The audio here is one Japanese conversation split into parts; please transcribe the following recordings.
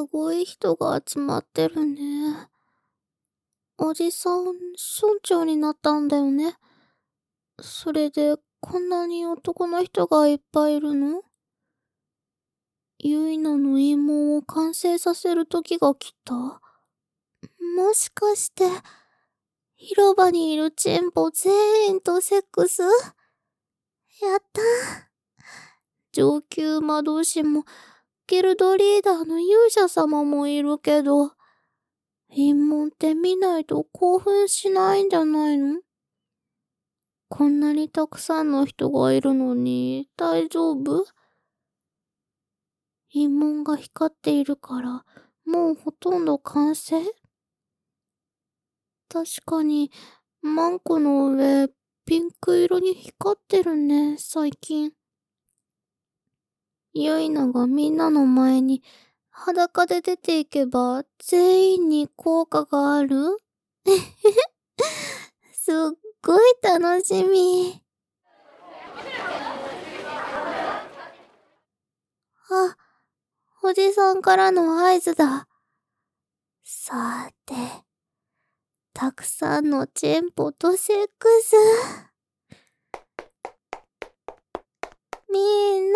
すごい人が集まってるね。おじさん、村長になったんだよね。それで、こんなに男の人がいっぱいいるの？ゆいなの陰謀を完成させる時が来た？もしかして、広場にいるチンポ全員とセックス？やった。上級魔導士も、ギルドリーダーの勇者様もいるけど、陰謀って見ないと興奮しないんじゃないの？こんなにたくさんの人がいるのに大丈夫？陰謀が光っているから、もうほとんど完成？確かに、マンコの上、ピンク色に光ってるね、最近。ユイナがみんなの前に裸で出ていけば全員に効果がある？すっごい楽しみ。あ、おじさんからの合図だ。さて、たくさんのチンポとセックス。みんな、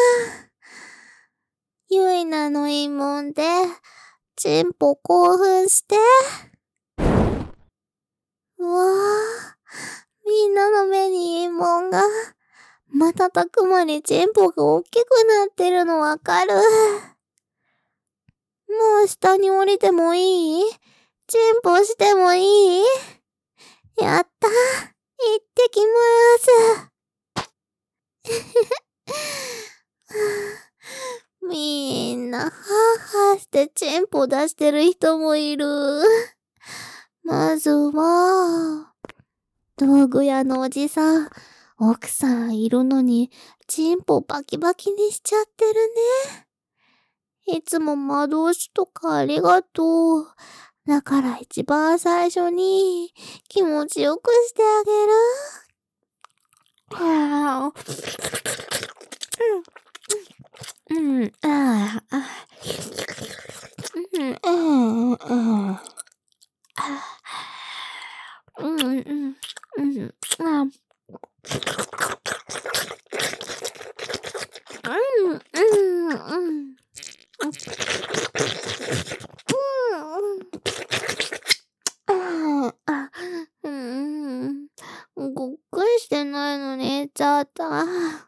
ユイナの陰謀で、チンポ興奮して。うわぁ、みんなの目に陰謀が、瞬く間にチンポが大きくなってるのわかる。もう下に降りてもいい？チンポしてもいい？やった。行ってきまーす。みんな、はぁはぁしてチンポ出してる人もいる。まずは、道具屋のおじさん、奥さんいるのに、チンポバキバキにしちゃってるね。いつも魔導士とかありがとう。だから一番最初に、気持ちよくしてあげる。ごっくりしてないのに言っちゃった。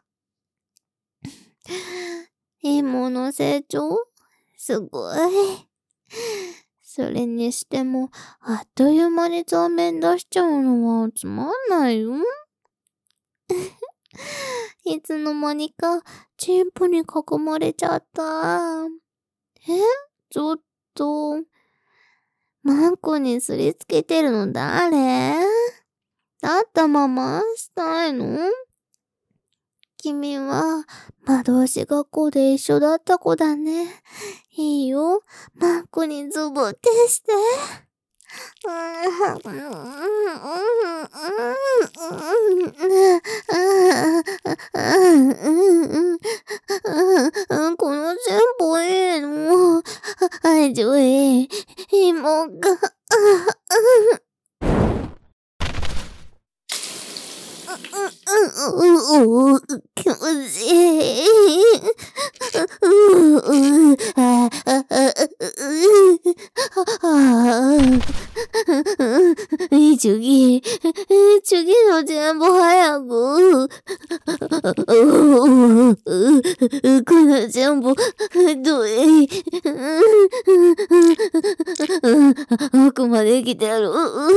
いいもの成長？すごい。それにしても、あっという間に顔面出しちゃうのはつまんないよ。いつの間にか、チンポに囲まれちゃった。ちょっと、マンコにすりつけてるの誰？だったまましたいの？君は、魔導士学校で一緒だった子だね。いいよ。マンコにズボってして。このチンポいいの？はい、ジョイ。芋が。気持ちいい。次、次の全部早く。この全部、どい。奥まで来てる。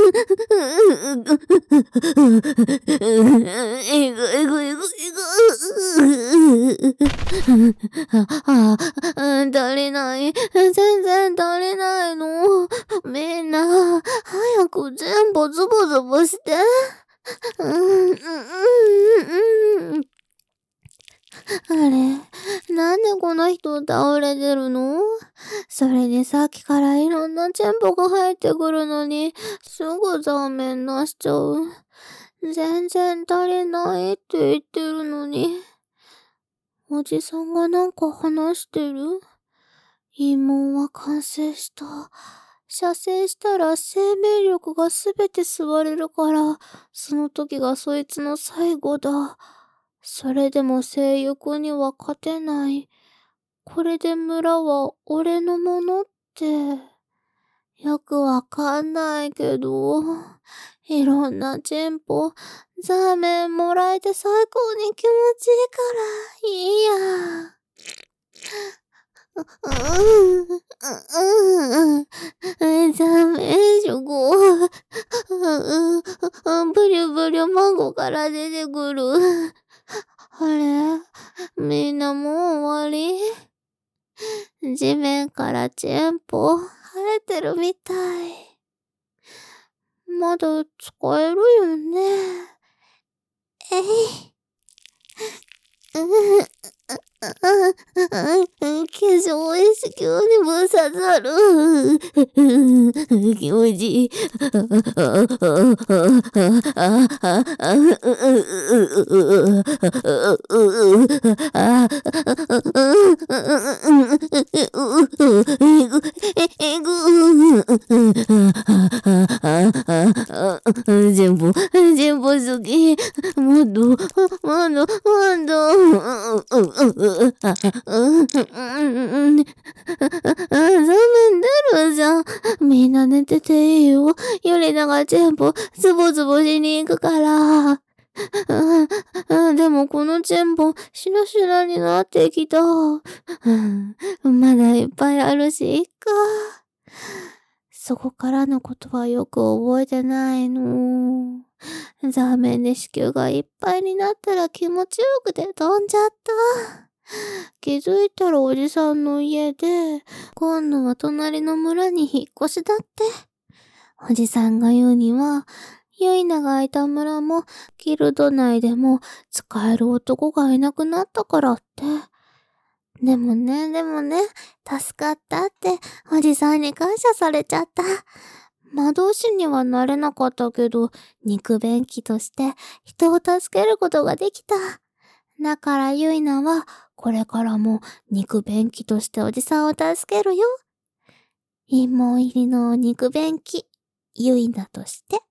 えぐえぐえぐえぐ。足りない。全然足りないの。みんな、早く全部ズボズボして。あれ、なんでこの人倒れてるの？それにさっきからいろんなチンポが入ってくるのに、すぐ顔面出しちゃう。全然足りないって言ってるのに。おじさんがなんか話してる？ 陰謀は完成した。射精したら生命力がすべて吸われるから、その時がそいつの最後だ。それでも性欲には勝てない。これで村は俺のものって。よくわかんないけど、いろんなチンポ、ザーメンもらえて最高に気持ちいいから、いいや。ザーメン食ブリュブリュ孫から出てくる。あれみんなもう終わり？地面からチンポ生えてるみたい。まだ使えるよね。えい。化粧石急にぶっ刺さる。気持ちいい。全部好き。もっと。残念だろじゃん。みんな寝てていいよ。ゆりなが全部ズボズボしに行くから。でもこのチェンボ、しなしなになってきた。まだいっぱいあるし、いっか。そこからのことはよく覚えてないの。ザーメンで子宮がいっぱいになったら気持ちよくて飛んじゃった。気づいたらおじさんの家で、今度は隣の村に引っ越しだって。おじさんが言うには、ユイナがいた村もギルド内でも使える男がいなくなったからって。でもね、助かったっておじさんに感謝されちゃった。魔導士にはなれなかったけど、肉便器として人を助けることができた。だからユイナはこれからも肉便器としておじさんを助けるよ。陰謀入りの肉便器、ユイナとして。